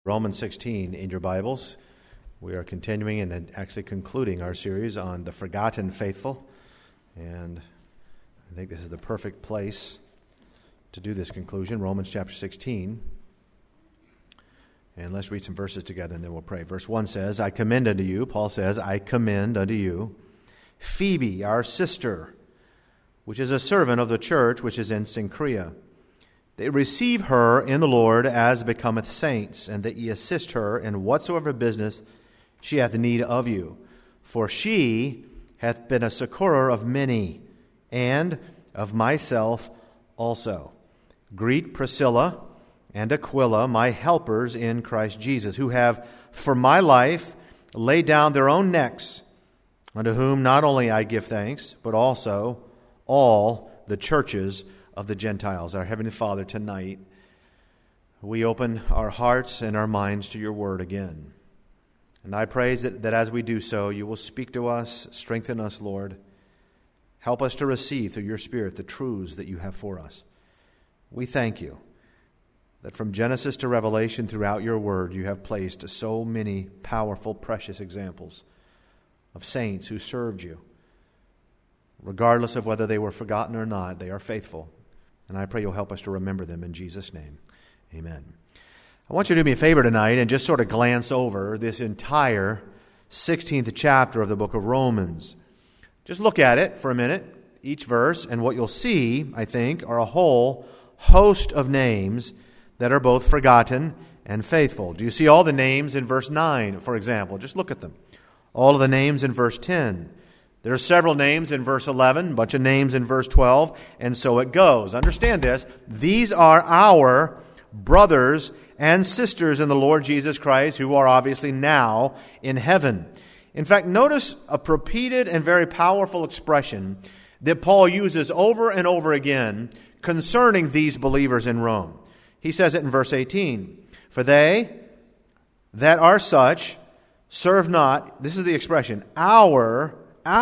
Romans 16 in your Bibles. We are continuing and actually concluding our series on the forgotten faithful. And I think this is the perfect place to do this conclusion, Romans chapter 16. And let's read some verses together and then we'll pray. Verse 1 says, I commend unto you, Paul says, I commend unto you Phoebe, our sister, which is a servant of the church which is in Cenchrea. They receive her in the Lord as becometh saints, and that ye assist her in whatsoever business she hath need of you. For she hath been a succorer of many, and of myself also. Greet Priscilla and Aquila, my helpers in Christ Jesus, who have for my life laid down their own necks, unto whom not only I give thanks, but also all the churches of the Gentiles. Our Heavenly Father, tonight we open our hearts and our minds to your word again. And I pray that as we do so, you will speak to us, strengthen us, Lord. Help us to receive through your Spirit the truths that you have for us. We thank you that from Genesis to Revelation throughout your word, you have placed so many powerful, precious examples of saints who served you. Regardless of whether they were forgotten or not, they are faithful. And I pray you'll help us to remember them in Jesus' name. Amen. I want you to do me a favor tonight and just sort of glance over this entire 16th chapter of the book of Romans. Just look at it for a minute, each verse, and what you'll see, I think, are a whole host of names that are both forgotten and faithful. Do you see all the names in verse 9, for example? Just look at them. All of the names in verse 10. There are several names in verse 11, a bunch of names in verse 12, and so it goes. Understand this. These are our brothers and sisters in the Lord Jesus Christ who are obviously now in heaven. In fact, notice a repeated and very powerful expression that Paul uses over and over again concerning these believers in Rome. He says it in verse 18. For they that are such serve not, this is the expression, our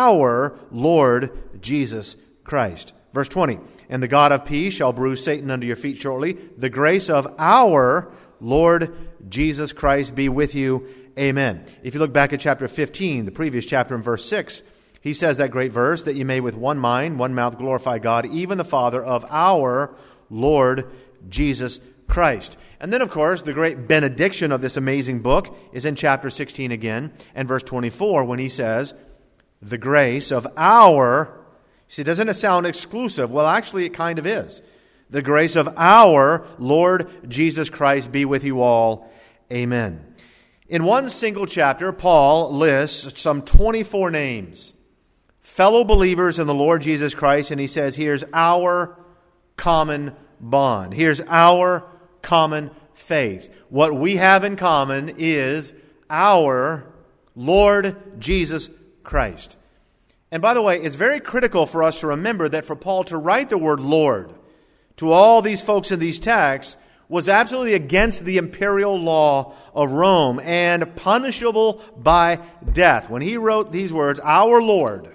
Lord Jesus Christ. Verse 20, and the God of peace shall bruise Satan under your feet shortly. The grace of our Lord Jesus Christ be with you. Amen. If you look back at chapter 15, the previous chapter in verse 6, he says that great verse, that you may with one mind, one mouth glorify God, even the Father of our Lord Jesus Christ. And then, of course, the great benediction of this amazing book is in chapter 16 again, and verse 24, when he says, the grace of our, see, doesn't it sound exclusive? Well, actually, it kind of is. The grace of our Lord Jesus Christ be with you all. Amen. In one single chapter, Paul lists some 24 names, fellow believers in the Lord Jesus Christ, and he says, here's our common bond. Here's our common faith. What we have in common is our Lord Jesus Christ. And by the way, it's very critical for us to remember that for Paul to write the word Lord to all these folks in these texts was absolutely against the imperial law of Rome and punishable by death. When he wrote these words, our Lord,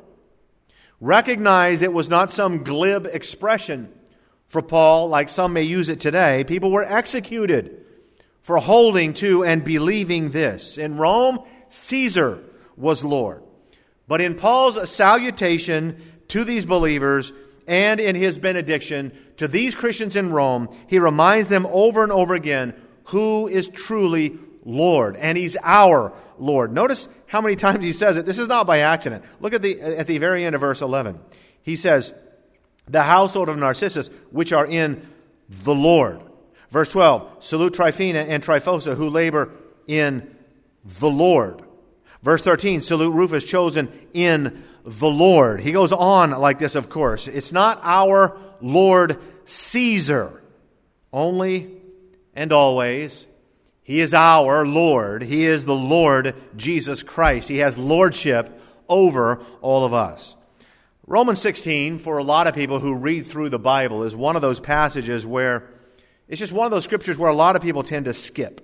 recognize it was not some glib expression for Paul like some may use it today. People were executed for holding to and believing this. In Rome, Caesar was Lord. But in Paul's salutation to these believers and in his benediction to these Christians in Rome, he reminds them over and over again who is truly Lord. And he's our Lord. Notice how many times he says it. This is not by accident. Look at the very end of verse 11. He says, the household of Narcissus, which are in the Lord. Verse 12, salute Tryphena and Tryphosa, who labor in the Lord. Verse 13, salute Rufus, chosen in the Lord. He goes on like this, of course. It's not our Lord Caesar. Only and always, he is our Lord. He is the Lord Jesus Christ. He has lordship over all of us. Romans 16, for a lot of people who read through the Bible, is one of those passages where it's just one of those scriptures where a lot of people tend to skip.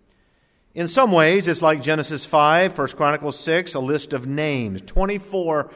In some ways, it's like Genesis 5, 1 Chronicles 6, a list of names. 24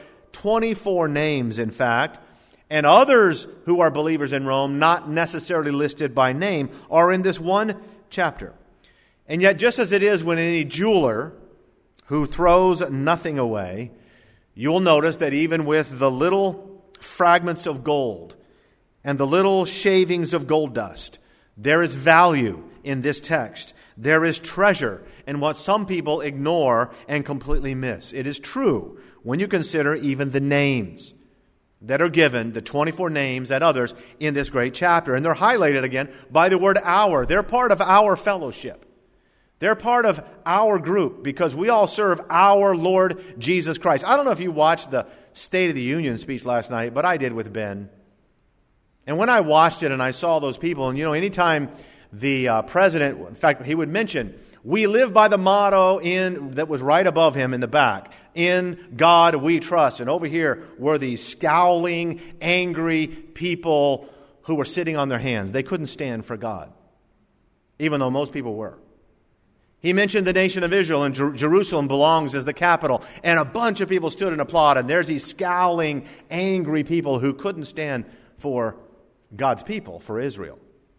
names, in fact. And others who are believers in Rome, not necessarily listed by name, are in this one chapter. And yet, just as it is when any jeweler who throws nothing away, you'll notice that even with the little fragments of gold and the little shavings of gold dust, there is value in this text. There is treasure in what some people ignore and completely miss. It is true when you consider even the names that are given, the 24 names and others in this great chapter. And they're highlighted again by the word our. They're part of our fellowship. They're part of our group because we all serve our Lord Jesus Christ. I don't know if you watched the State of the Union speech last night, but I did with Ben. And when I watched it and I saw those people, and anytime the president, in fact, he would mention, we live by the motto that was right above him in the back, in God we trust. And over here were these scowling, angry people who were sitting on their hands. They couldn't stand for God, even though most people were. He mentioned the nation of Israel, and Jerusalem belongs as the capital. And a bunch of people stood and applauded. And there's these scowling, angry people who couldn't stand for God's people, for Israel.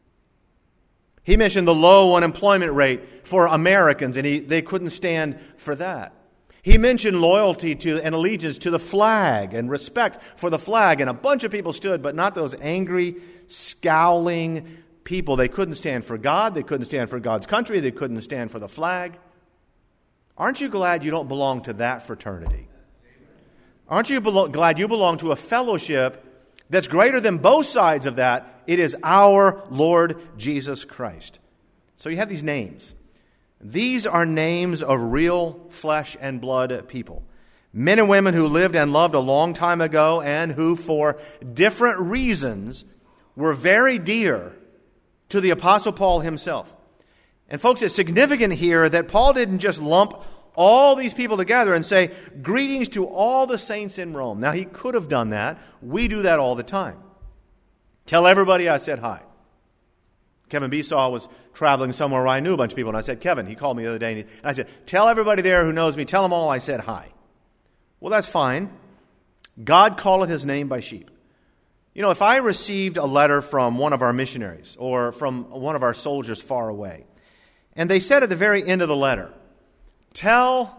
He mentioned the low unemployment rate for Americans, and they couldn't stand for that. He mentioned loyalty to and allegiance to the flag and respect for the flag. And a bunch of people stood, but not those angry, scowling people. They couldn't stand for God. They couldn't stand for God's country. They couldn't stand for the flag. Aren't you glad you don't belong to that fraternity? Aren't you glad you belong to a fellowship that's greater than both sides of that? It is our Lord Jesus Christ. So you have these names. These are names of real flesh and blood people. Men and women who lived and loved a long time ago and who, for different reasons, were very dear to the Apostle Paul himself. And folks, it's significant here that Paul didn't just lump all these people together and say, greetings to all the saints in Rome. Now, he could have done that. We do that all the time. Tell everybody I said hi. Kevin Besaw was traveling somewhere where I knew a bunch of people, and I said, Kevin, he called me the other day, and I said, tell everybody there who knows me, tell them all I said hi. Well, that's fine. God calleth his name by sheep. If I received a letter from one of our missionaries or from one of our soldiers far away, and they said at the very end of the letter, tell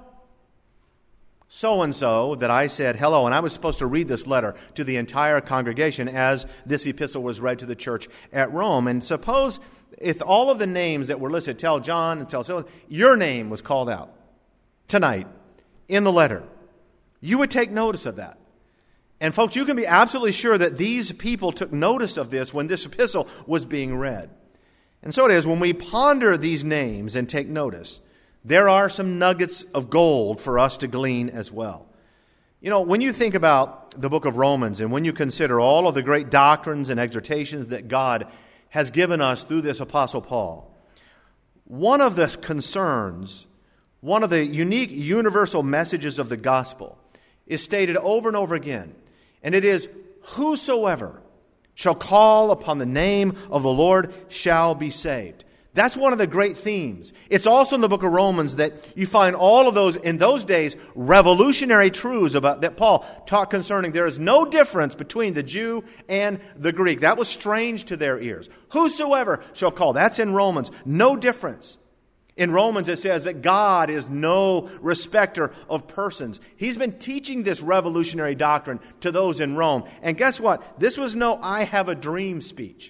so-and-so that I said hello, and I was supposed to read this letter to the entire congregation as this epistle was read to the church at Rome. And suppose if all of the names that were listed, tell John and tell so, your name was called out tonight in the letter, you would take notice of that. And folks, you can be absolutely sure that these people took notice of this when this epistle was being read. And so it is, when we ponder these names and take notice, there are some nuggets of gold for us to glean as well. When you think about the book of Romans and when you consider all of the great doctrines and exhortations that God has given us through this Apostle Paul, one of the concerns, one of the unique universal messages of the gospel is stated over and over again. And it is, whosoever shall call upon the name of the Lord shall be saved. That's one of the great themes. It's also in the book of Romans that you find all of those, in those days, revolutionary truths about that Paul taught concerning there is no difference between the Jew and the Greek. That was strange to their ears. Whosoever shall call. That's in Romans. No difference. In Romans it says that God is no respecter of persons. He's been teaching this revolutionary doctrine to those in Rome. And guess what? This was no I have a dream speech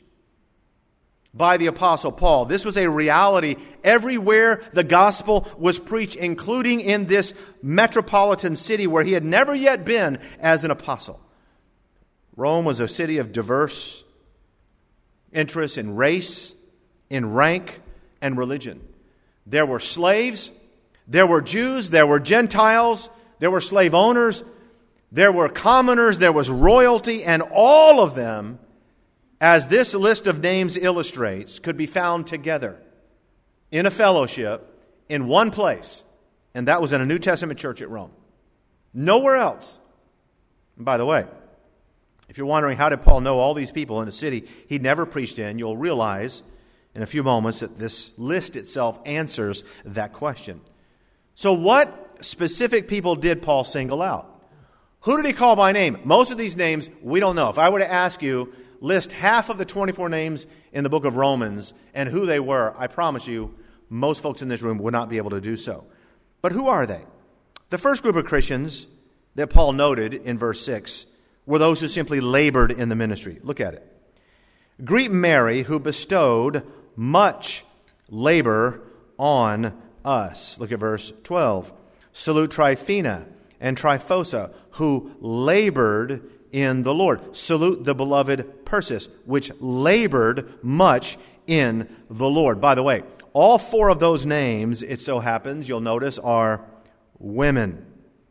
by the Apostle Paul. This was a reality everywhere the gospel was preached, including in this metropolitan city where he had never yet been as an apostle. Rome was a city of diverse interests in race, in rank, and religion. There were slaves, there were Jews, there were Gentiles, there were slave owners, there were commoners, there was royalty, and all of them, as this list of names illustrates, could be found together in a fellowship in one place, and that was in a New Testament church at Rome. Nowhere else. And by the way, if you're wondering how did Paul know all these people in a city he'd never preached in, you'll realize in a few moments that this list itself answers that question. So what specific people did Paul single out? Who did he call by name? Most of these names we don't know. If I were to ask you, list half of the 24 names in the book of Romans and who they were, I promise you, Most folks in this room would not be able to do so. But who are they? The first group of Christians that Paul noted in verse 6 were those who simply labored in the ministry. Look at it. Greet Mary, who bestowed much labor on us. Look at verse 12. Salute Tryphena and Tryphosa, who labored in the Lord. Salute the beloved Persis, which labored much in the Lord. By the way, all four of those names, it so happens, you'll notice, are women.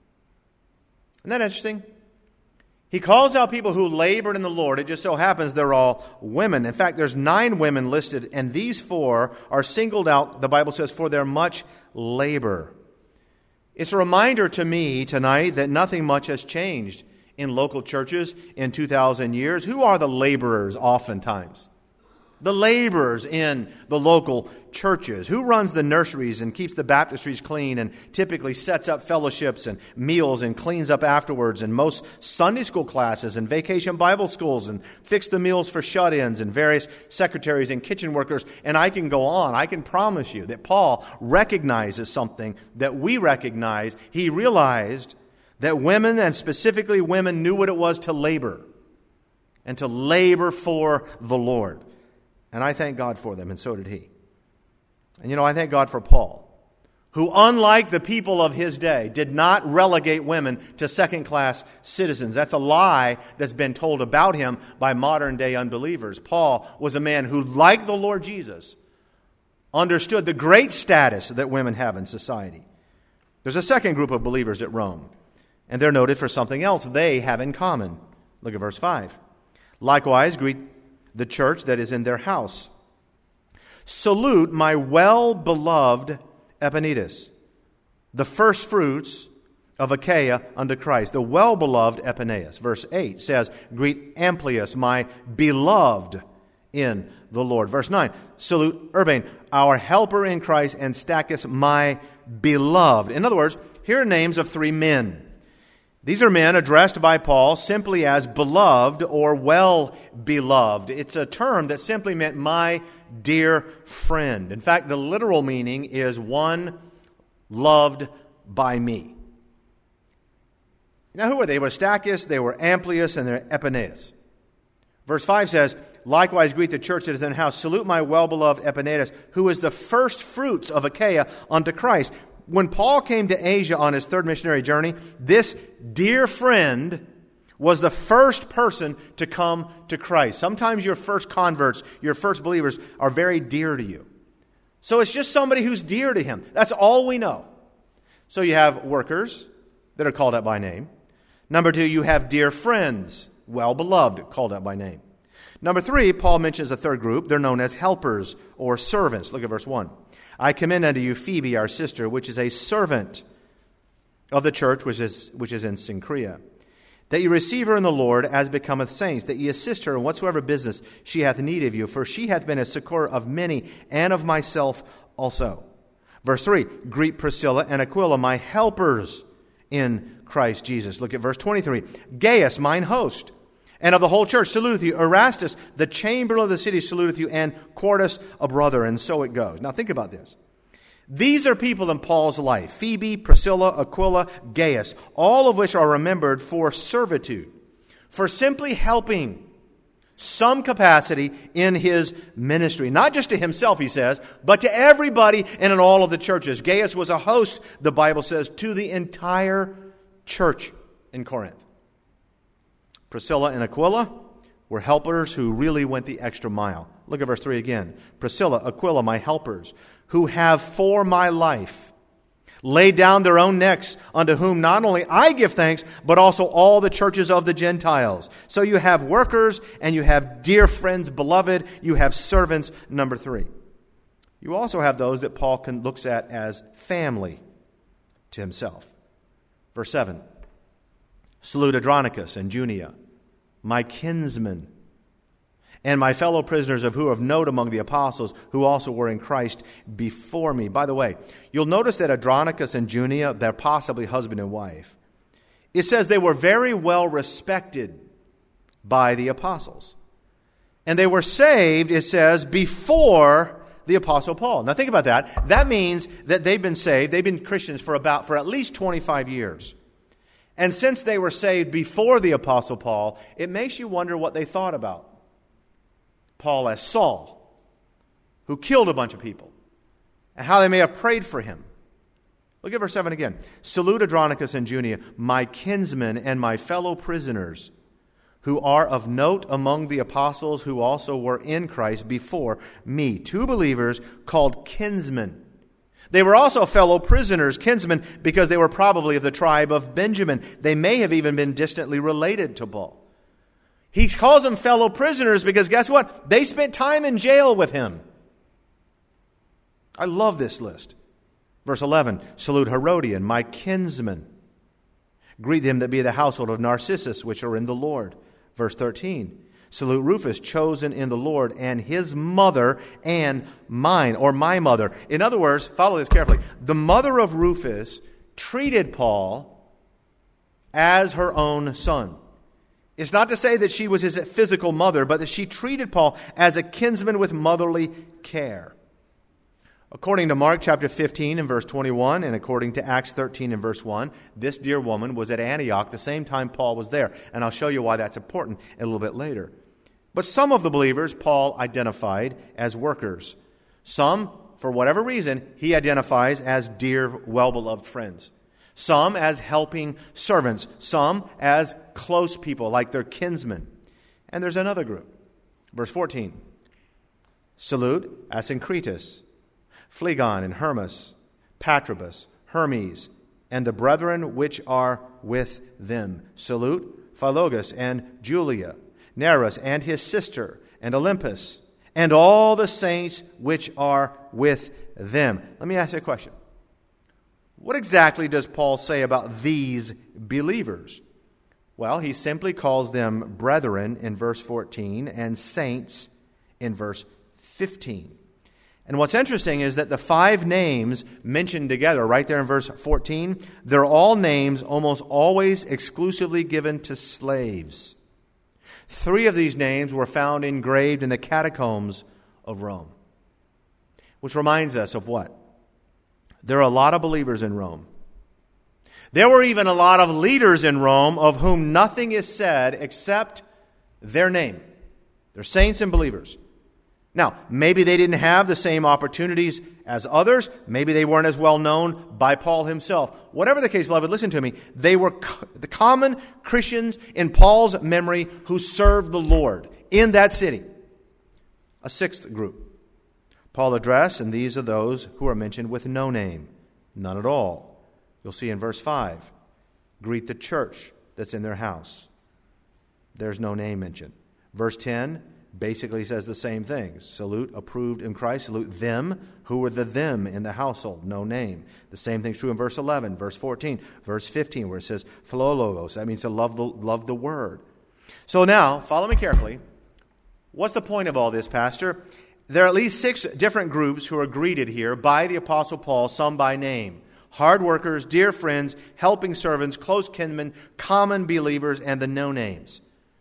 Isn't that interesting? He calls out people who labored in the Lord. It just so happens they're all women. In fact, there's 9 women listed, and these 4 are singled out, the Bible says, for their much labor. It's a reminder to me tonight that nothing much has changed in local churches in 2,000 years. Who are the laborers oftentimes? The laborers in the local churches. Who runs the nurseries and keeps the baptistries clean and typically sets up fellowships and meals and cleans up afterwards, and most Sunday school classes and vacation Bible schools, and fix the meals for shut-ins and various secretaries and kitchen workers. And I can go on. I can promise you that Paul recognizes something that we recognize. He realized that women, and specifically women, knew what it was to labor and to labor for the Lord. And I thank God for them, and so did he. And I thank God for Paul, who, unlike the people of his day, did not relegate women to second-class citizens. That's a lie that's been told about him by modern-day unbelievers. Paul was a man who, like the Lord Jesus, understood the great status that women have in society. There's a second group of believers at Rome, and they're noted for something else they have in common. Look at verse 5. Likewise, greet the church that is in their house. Salute my well-beloved Epaenetus, the first fruits of Achaia unto Christ, the well-beloved Epaenetus. Verse 8 says, greet Amplias, my beloved in the Lord. Verse 9, salute Urbane, our helper in Christ, and Stachys, my beloved. In other words, here are names of 3 men. These are men addressed by Paul simply as beloved or well-beloved. It's a term that simply meant my dear friend. In fact, the literal meaning is one loved by me. Now, who were they? They were Stachys, they were Amplias, and they're Epaenetus. Verse 5 says, likewise greet the church that is in the house. Salute my well-beloved Epaenetus, who is the first fruits of Achaia unto Christ. When Paul came to Asia on his 3rd missionary journey, this dear friend was the first person to come to Christ. Sometimes your first converts, your first believers, are very dear to you. So it's just somebody who's dear to him. That's all we know. So you have workers that are called out by name. Number 2, you have dear friends, well-beloved, called out by name. Number 3, Paul mentions a third group. They're known as helpers or servants. Look at verse 1. I commend unto you Phoebe, our sister, which is a servant of the church which is in Cenchrea, that you receive her in the Lord as becometh saints, that ye assist her in whatsoever business she hath need of you, for she hath been a succor of many, and of myself also. Verse 3, greet Priscilla and Aquila, my helpers in Christ Jesus. Look at verse 23. Gaius, mine host, and of the whole church saluteth you. Erastus, the chamberlain of the city, saluteth you, and Quartus, a brother. And so it goes. Now think about this. These are people in Paul's life. Phoebe, Priscilla, Aquila, Gaius, all of which are remembered for servitude, for simply helping some capacity in his ministry. Not just to himself, he says, but to everybody and in all of the churches. Gaius was a host, the Bible says, to the entire church in Corinth. Priscilla and Aquila were helpers who really went the extra mile. Look at verse 3 again. Priscilla, Aquila, my helpers, who have for my life laid down their own necks, unto whom not only I give thanks, but also all the churches of the Gentiles. So you have workers, and you have dear friends, beloved. You have servants, number 3. You also have those that Paul looks at as family to himself. Verse 7. Salute Andronicus and Junia, my kinsmen, and my fellow prisoners of who have note among the apostles, who also were in Christ before me. By the way, you'll notice that Andronicus and Junia, they're possibly husband and wife. It says they were very well respected by the apostles. And they were saved, it says, before the Apostle Paul. Now think about that. That means that they've been saved, they've been Christians for at least 25 years. And since they were saved before the Apostle Paul, it makes you wonder what they thought about Paul as Saul, who killed a bunch of people, and how they may have prayed for him. Look at verse 7 again. Salute Andronicus and Junia, my kinsmen and my fellow prisoners, who are of note among the apostles who also were in Christ before me. 2 believers called kinsmen. They were also fellow prisoners, kinsmen, because they were probably of the tribe of Benjamin. They may have even been distantly related to Paul. He calls them fellow prisoners because guess what? They spent time in jail with him. I love this list. Verse 11, salute Herodian, my kinsman. Greet them that be of the household of Narcissus, which are in the Lord. Verse 13, salute Rufus, chosen in the Lord, and his mother, and mine, or my mother. In other words, follow this carefully. The mother of Rufus treated Paul as her own son. It's not to say that she was his physical mother, but that she treated Paul as a kinsman with motherly care. According to Mark chapter 15 and verse 21, and according to Acts 13 and verse 1, this dear woman was at Antioch the same time Paul was there. And I'll show you why that's important a little bit later. But some of the believers Paul identified as workers. Some, for whatever reason, he identifies as dear, well-beloved friends. Some as helping servants. Some as close people, like their kinsmen. And there's another group. Verse 14. Salute Asyncritus, Phlegon and Hermas, Patrobas, Hermes, and the brethren which are with them. Salute Philologus and Julia, Nereus and his sister, and Olympus, and all the saints which are with them. Let me ask you a question. What exactly does Paul say about these believers? Well, he simply calls them brethren in verse 14 and saints in verse 15. And what's interesting is that the 5 names mentioned together right there in verse 14, they're all names almost always exclusively given to slaves. 3 of these names were found engraved in the catacombs of Rome. Which reminds us of what? There are a lot of believers in Rome. There were even a lot of leaders in Rome of whom nothing is said except their name. They're saints and believers. Now, maybe they didn't have the same opportunities as others. Maybe they weren't as well known by Paul himself. Whatever the case, beloved, listen to me. They were the common Christians in Paul's memory who served the Lord in that city. A 6th group. Paul addressed, and these are those who are mentioned with no name. None at all. You'll see in verse 5. Greet the church that's in their house. There's no name mentioned. Verse 10 basically says the same thing. Salute approved in Christ. Salute them who were the them in the household. No name. The same thing's true in verse 11, verse 14, verse 15, where it says philologos. That means to love the word. So now, follow me carefully. What's the point of all this, Pastor? There are at least 6 different groups who are greeted here by the Apostle Paul, some by name. Hard workers, dear friends, helping servants, close kinsmen, common believers, and the no-names.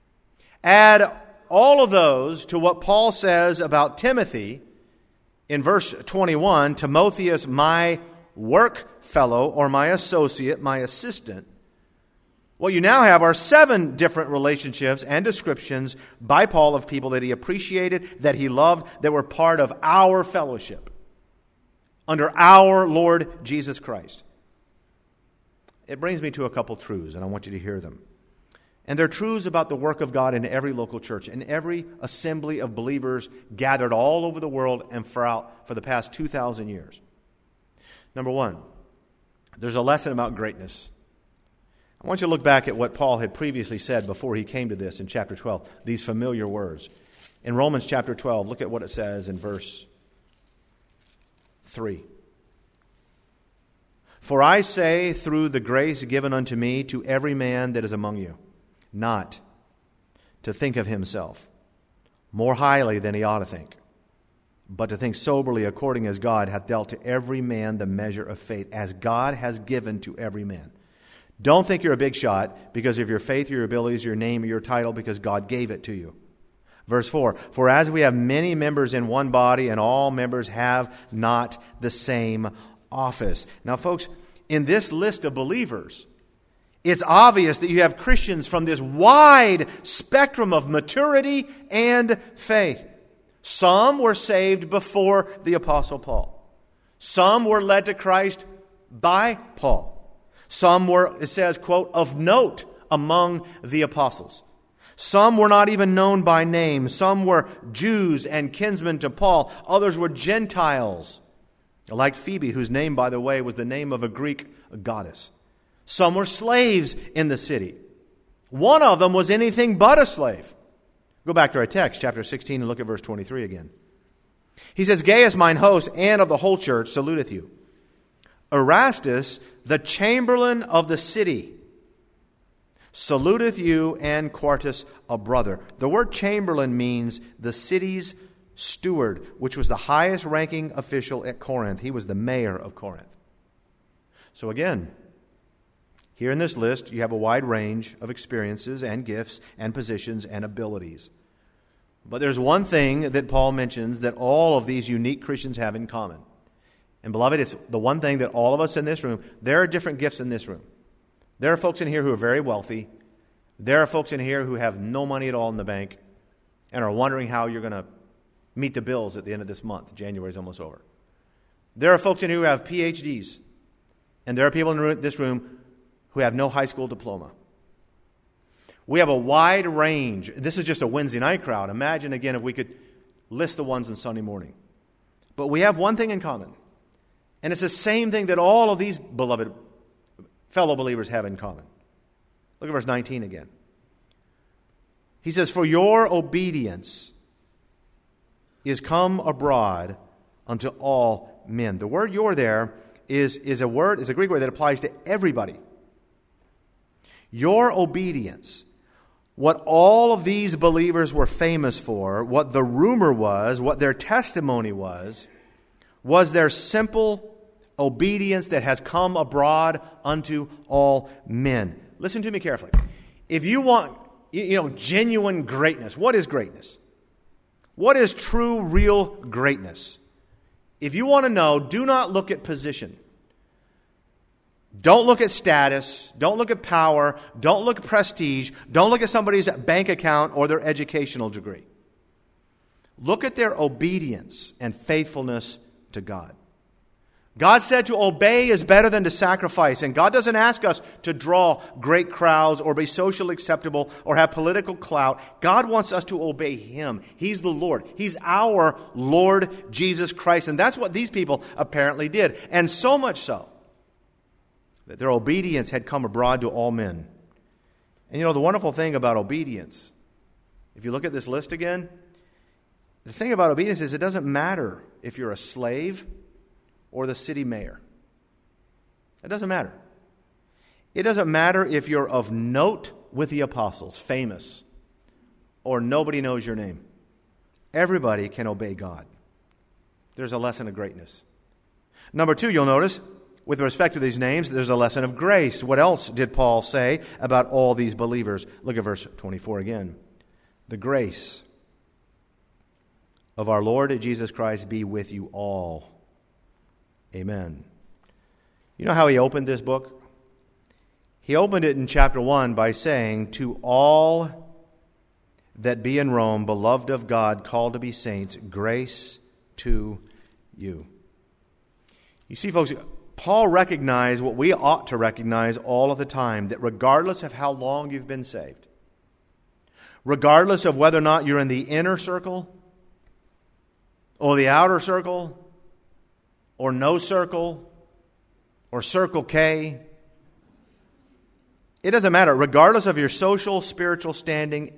Add all of those to what Paul says about Timothy in verse 21, Timotheus, my work fellow, or my associate, my assistant. What you now have are 7 different relationships and descriptions by Paul of people that he appreciated, that he loved, that were part of our fellowship under our Lord Jesus Christ. It brings me to a couple truths, and I want you to hear them. And they're truths about the work of God in every local church, in every assembly of believers gathered all over the world and for the past 2,000 years. Number 1, there's a lesson about greatness. I want you to look back at what Paul had previously said before he came to this in chapter 12, these familiar words. In Romans chapter 12, look at what it says in verse 3. For I say, through the grace given unto me, to every man that is among you, not to think of himself more highly than he ought to think, but to think soberly according as God hath dealt to every man the measure of faith, as God has given to every man. Don't think you're a big shot because of your faith, your abilities, your name, or your title, because God gave it to you. Verse 4, for as we have many members in one body, and all members have not the same office. Now, folks, in this list of believers, it's obvious that you have Christians from this wide spectrum of maturity and faith. Some were saved before the Apostle Paul. Some were led to Christ by Paul. Some were, it says, quote, of note among the apostles. Some were not even known by name. Some were Jews and kinsmen to Paul. Others were Gentiles, like Phoebe, whose name, by the way, was the name of a Greek goddess. Some were slaves in the city. One of them was anything but a slave. Go back to our text, chapter 16, and look at verse 23 again. He says, Gaius, mine host, and of the whole church, saluteth you. Erastus, the chamberlain of the city, saluteth you, and Quartus, a brother. The word chamberlain means the city's steward, which was the highest ranking official at Corinth. He was the mayor of Corinth. So again, here in this list, you have a wide range of experiences and gifts and positions and abilities. But there's one thing that Paul mentions that all of these unique Christians have in common. And beloved, it's the one thing that all of us in this room, there are different gifts in this room. There are folks in here who are very wealthy. There are folks in here who have no money at all in the bank and are wondering how you're going to meet the bills at the end of this month. January's almost over. There are folks in here who have PhDs. And there are people in this room who have no high school diploma. We have a wide range. This is just a Wednesday night crowd. Imagine again if we could list the ones on Sunday morning. But we have one thing in common. And it's the same thing that all of these beloved fellow believers have in common. Look at verse 19 again. He says, for your obedience is come abroad unto all men. The word your there is a Greek word that applies to everybody. Your obedience, what all of these believers were famous for, what the rumor was, what their testimony was their simple obedience that has come abroad unto all men. Listen to me carefully. If you want, genuine greatness, what is greatness? What is true, real greatness? If you want to know, do not look at position. Don't look at status. Don't look at power. Don't look at prestige. Don't look at somebody's bank account or their educational degree. Look at their obedience and faithfulness to God. God said to obey is better than to sacrifice. And God doesn't ask us to draw great crowds or be socially acceptable or have political clout. God wants us to obey Him. He's the Lord. He's our Lord Jesus Christ. And that's what these people apparently did. And so much so that their obedience had come abroad to all men. And the wonderful thing about obedience, if you look at this list again, the thing about obedience is it doesn't matter if you're a slave or the city mayor. It doesn't matter. It doesn't matter if you're of note with the apostles, famous, or nobody knows your name. Everybody can obey God. There's a lesson of greatness. Number two, you'll notice, with respect to these names, there's a lesson of grace. What else did Paul say about all these believers? Look at verse 24 again. The grace of our Lord Jesus Christ be with you all. Amen. You know how he opened this book? He opened it in chapter 1 by saying, to all that be in Rome, beloved of God, called to be saints, grace to you. You see, folks, Paul recognized what we ought to recognize all of the time, that regardless of how long you've been saved, regardless of whether or not you're in the inner circle or the outer circle or no circle or Circle K, it doesn't matter. Regardless of your social, spiritual standing,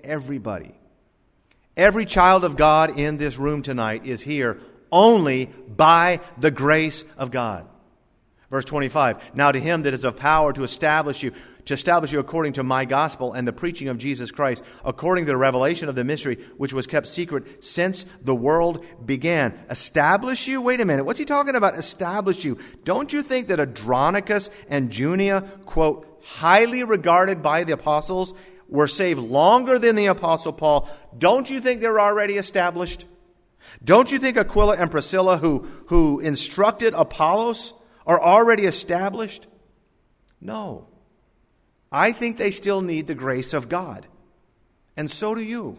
every child of God in this room tonight is here only by the grace of God. Verse 25, now to Him that is of power to establish you according to my gospel and the preaching of Jesus Christ, according to the revelation of the mystery which was kept secret since the world began. Establish you? Wait a minute. What's he talking about, establish you? Don't you think that Andronicus and Junia, quote, highly regarded by the apostles, were saved longer than the Apostle Paul, don't you think they're already established? Don't you think Aquila and Priscilla, who instructed Apollos, are already established? No. I think they still need the grace of God. And so do you.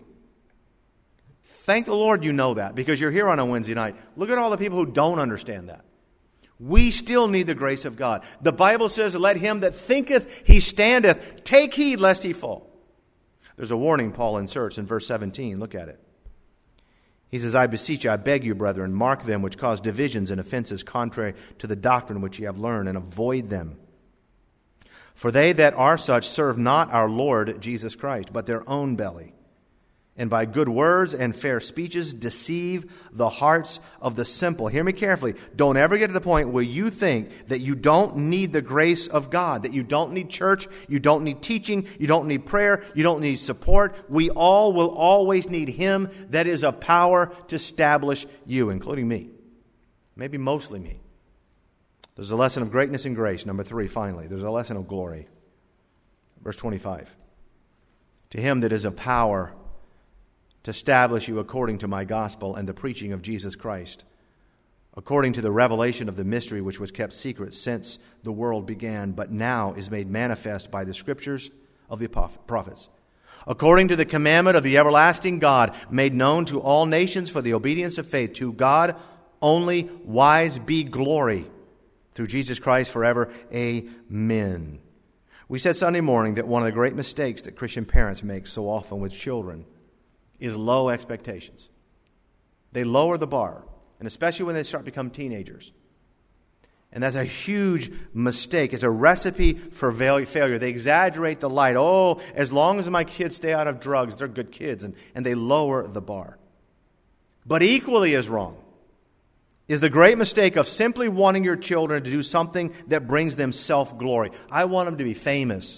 Thank the Lord you know that, because you're here on a Wednesday night. Look at all the people who don't understand that. We still need the grace of God. The Bible says, let him that thinketh he standeth take heed lest he fall. There's a warning Paul inserts in verse 17. Look at it. He says, I beseech you, I beg you, brethren, mark them which cause divisions and offenses contrary to the doctrine which ye have learned, and avoid them. For they that are such serve not our Lord Jesus Christ, but their own belly, and by good words and fair speeches deceive the hearts of the simple. Hear me carefully. Don't ever get to the point where you think that you don't need the grace of God, that you don't need church, you don't need teaching, you don't need prayer, you don't need support. We all will always need Him that is a power to establish you, including me. Maybe mostly me. There's a lesson of greatness and grace. Number 3, finally, there's a lesson of glory. Verse 25. To Him that is a power to establish you according to my gospel and the preaching of Jesus Christ, according to the revelation of the mystery which was kept secret since the world began, but now is made manifest by the scriptures of the prophets, according to the commandment of the everlasting God, made known to all nations for the obedience of faith, to God only wise be glory, through Jesus Christ forever. Amen. We said Sunday morning that one of the great mistakes that Christian parents make so often with children is low expectations. They lower the bar, and especially when they start to become teenagers. And that's a huge mistake. It's a recipe for failure. They exaggerate the light. Oh, as long as my kids stay out of drugs, they're good kids. And they lower the bar. But equally as wrong is the great mistake of simply wanting your children to do something that brings them self-glory. I want them to be famous.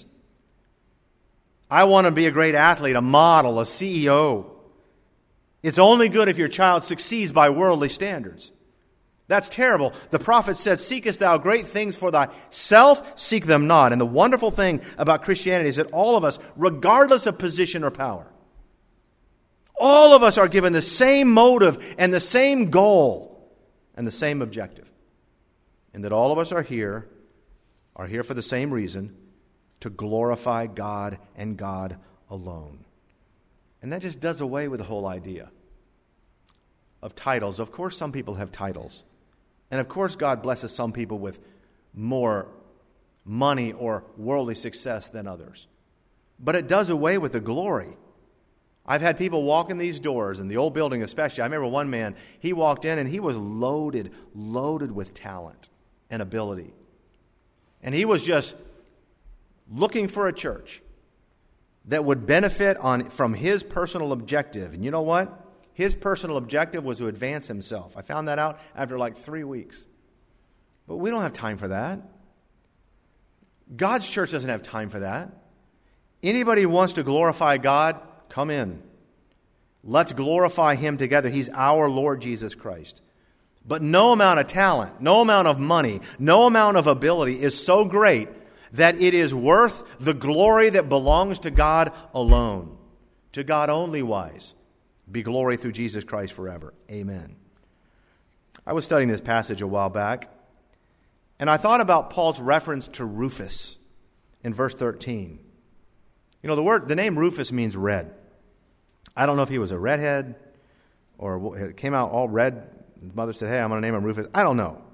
I want them to be a great athlete, a model, a CEO. It's only good if your child succeeds by worldly standards. That's terrible. The prophet said, seekest thou great things for thyself? Seek them not. And the wonderful thing about Christianity is that all of us, regardless of position or power, all of us are given the same motive and the same goal and the same objective. And that all of us are here for the same reason, to glorify God and God alone. And that just does away with the whole idea of titles. Of course, some people have titles. And of course, God blesses some people with more money or worldly success than others. But it does away with the glory. I've had people walk in these doors, in the old building especially. I remember one man, he walked in and he was loaded with talent and ability. And he was just looking for a church that would benefit from his personal objective. And you know what? His personal objective was to advance himself. I found that out after like 3 weeks. But we don't have time for that. God's church doesn't have time for that. Anybody who wants to glorify God, come in. Let's glorify Him together. He's our Lord Jesus Christ. But no amount of talent, no amount of money, no amount of ability is so great that it is worth the glory that belongs to God alone. To God only wise be glory through Jesus Christ forever. Amen. I was studying this passage a while back, and I thought about Paul's reference to Rufus in verse 13. You know, the name Rufus means red. I don't know if he was a redhead or it came out all red. His mother said, hey, I'm going to name him Rufus. I don't know.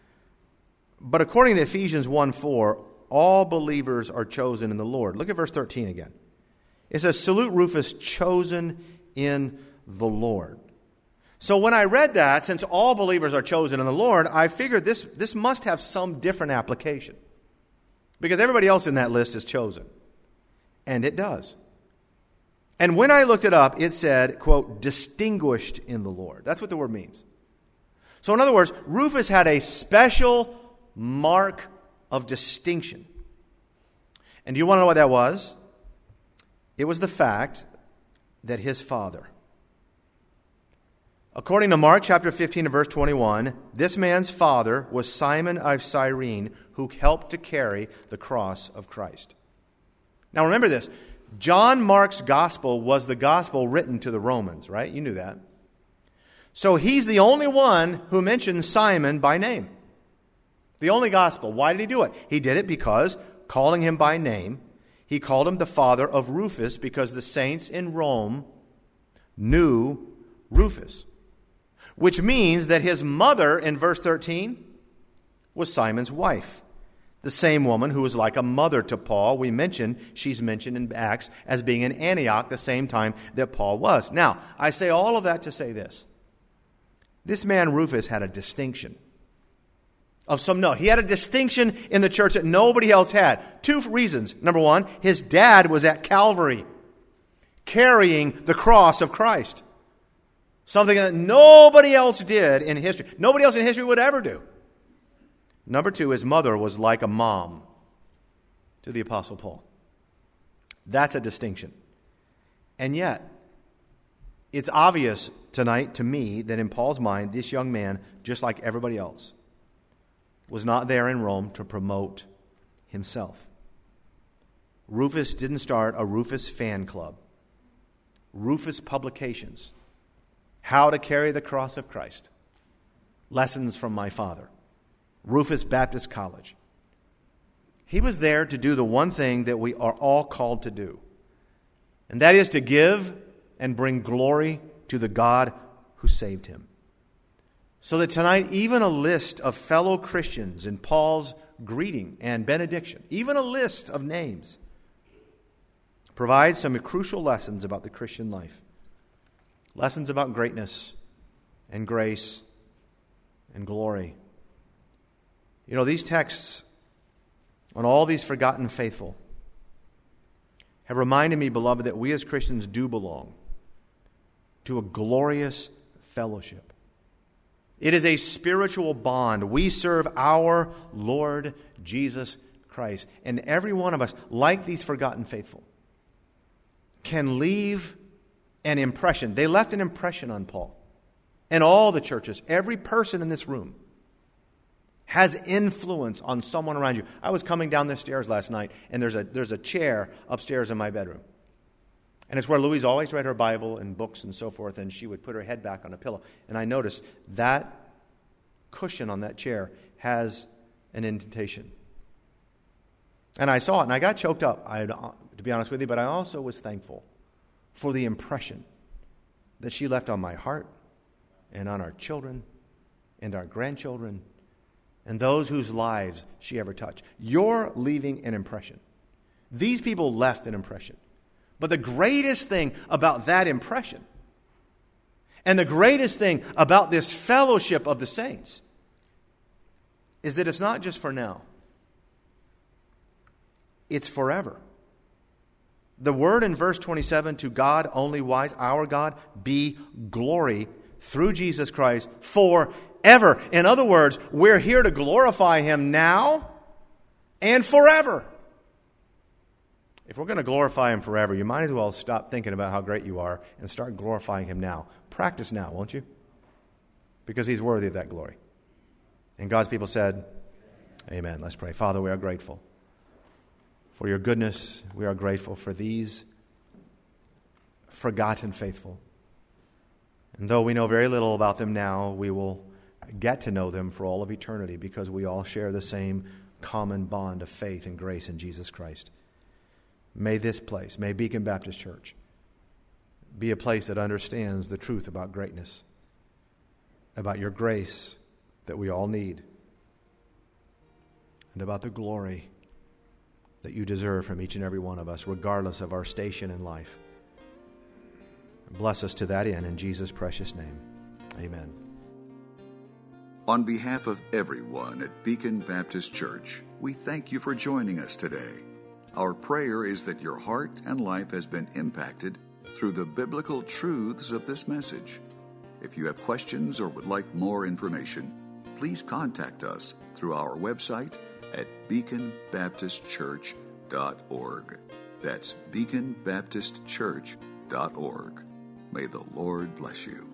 But according to Ephesians 1:4, all believers are chosen in the Lord. Look at verse 13 again. It says, salute Rufus, chosen in the Lord. So when I read that, since all believers are chosen in the Lord, I figured this must have some different application. Because everybody else in that list is chosen. And it does. And when I looked it up, it said, quote, distinguished in the Lord. That's what the word means. So in other words, Rufus had a special mark of distinction. And do you want to know what that was? It was the fact that his father. According to Mark chapter 15 and verse 21, this man's father was Simon of Cyrene, who helped to carry the cross of Christ. Now remember this. John Mark's gospel was the gospel written to the Romans, right? You knew that. So he's the only one who mentions Simon by name. The only gospel. Why did he do it? He did it because, calling him by name, he called him the father of Rufus, because the saints in Rome knew Rufus. Which means that his mother, in verse 13, was Simon's wife. The same woman who was like a mother to Paul. She's mentioned in Acts as being in Antioch the same time that Paul was. Now, I say all of that to say this. This man Rufus had a distinction of some note. He had a distinction in the church that nobody else had. Two reasons. Number one, his dad was at Calvary, carrying the cross of Christ. Something that nobody else did in history. Nobody else in history would ever do. Number two, his mother was like a mom to the Apostle Paul. That's a distinction. And yet, it's obvious tonight to me that in Paul's mind, this young man, just like everybody else, was not there in Rome to promote himself. Rufus didn't start a Rufus fan club. Rufus Publications. How to Carry the Cross of Christ. Lessons from My Father. Rufus Baptist College. He was there to do the one thing that we are all called to do. And that is to give and bring glory to the God who saved him. So that tonight, even a list of fellow Christians in Paul's greeting and benediction, even a list of names, provides some crucial lessons about the Christian life. Lessons about greatness and grace and glory. You know, these texts on all these forgotten faithful have reminded me, beloved, that we as Christians do belong to a glorious fellowship. It is a spiritual bond. We serve our Lord Jesus Christ. And every one of us, like these forgotten faithful, can leave an impression. They left an impression on Paul and all the churches. Every person in this room has influence on someone around you. I was coming down the stairs last night, and there's a chair upstairs in my bedroom. And it's where Louise always read her Bible and books and so forth, and she would put her head back on a pillow. And I noticed that cushion on that chair has an indentation. And I saw it, and I got choked up, to be honest with you, but I also was thankful for the impression that she left on my heart and on our children and our grandchildren and those whose lives she ever touched. You're leaving an impression. These people left an impression. But the greatest thing about that impression, and the greatest thing about this fellowship of the saints, is that it's not just for now. It's forever. The word in verse 27, to God only wise, our God, be glory through Jesus Christ forever. In other words, we're here to glorify Him now and forever. If we're going to glorify Him forever, you might as well stop thinking about how great you are and start glorifying Him now. Practice now, won't you? Because He's worthy of that glory. And God's people said, amen. Let's pray. Father, we are grateful for your goodness. We are grateful for these forgotten faithful. And though we know very little about them now, we will get to know them for all of eternity because we all share the same common bond of faith and grace in Jesus Christ. May this place, may Beacon Baptist Church, be a place that understands the truth about greatness, about your grace that we all need, and about the glory that you deserve from each and every one of us, regardless of our station in life. Bless us to that end in Jesus' precious name. Amen. On behalf of everyone at Beacon Baptist Church, we thank you for joining us today. Our prayer is that your heart and life has been impacted through the biblical truths of this message. If you have questions or would like more information, please contact us through our website at beaconbaptistchurch.org. That's beaconbaptistchurch.org. May the Lord bless you.